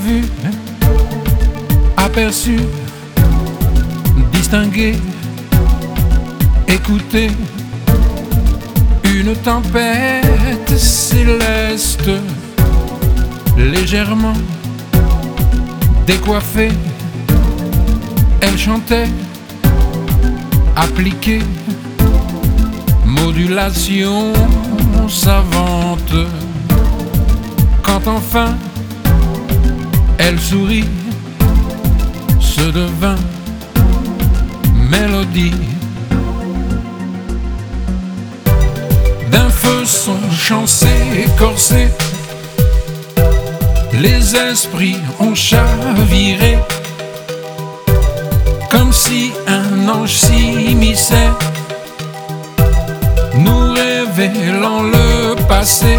vu, aperçu, distingué, écouté une tempête céleste, légèrement décoiffée. Elle chantait, appliquée, modulation savante. Quand enfin elle sourit, se devint mélodie. D'un feu son chancé, corsé, les esprits ont chaviré, comme si un ange s'immisçait, nous révélant le passé.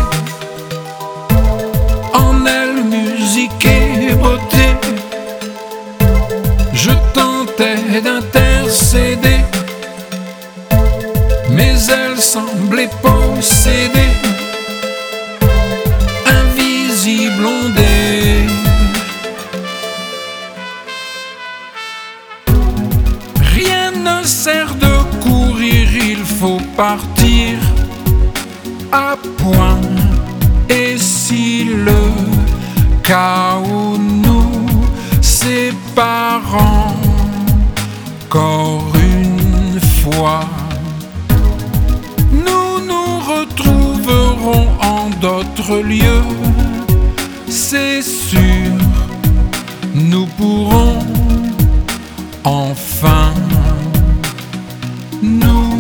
En elle, musique et beauté, je tentais d'intercéder, mais elle semblait posséder, invisible ondée. Rien ne sert de courir, il faut partir à point. Et si le chaos nous sépare encore une fois, nous nous retrouverons en d'autres lieux, c'est sûr, nous pourrons enfin nous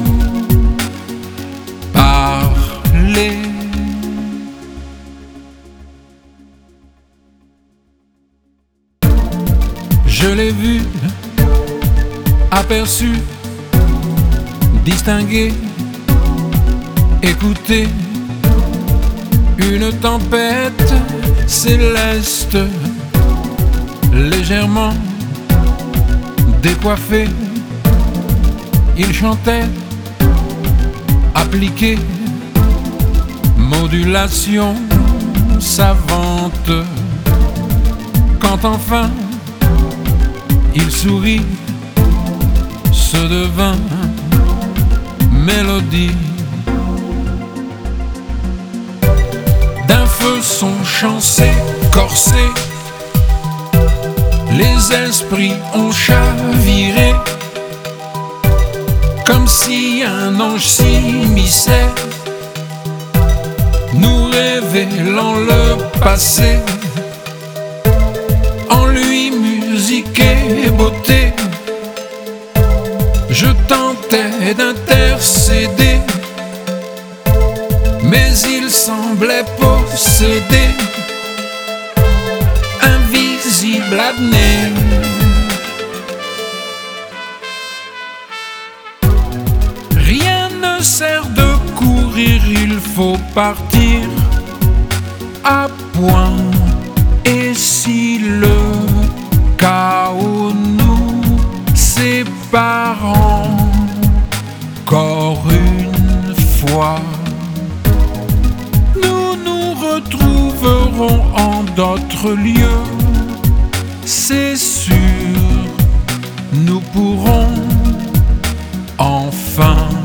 parler. Je l'ai vu, aperçu, distingué, écouté une tempête céleste, légèrement décoiffé. Il chantait, appliqué, modulation savante. Quand enfin il sourit, se devint mélodie. D'un feu son chancé, corsé, les esprits ont chaviré, comme si un ange s'immisçait, nous révélant le passé. En lui, musique et beauté, je tentais d'intercéder, mais il semblait posséder, invisible apnée. Rien ne sert de courir, il faut partir à point. Et si le chaos nous sépare encore une fois, nous nous retrouverons en d'autres lieux, c'est sûr, nous pourrons enfin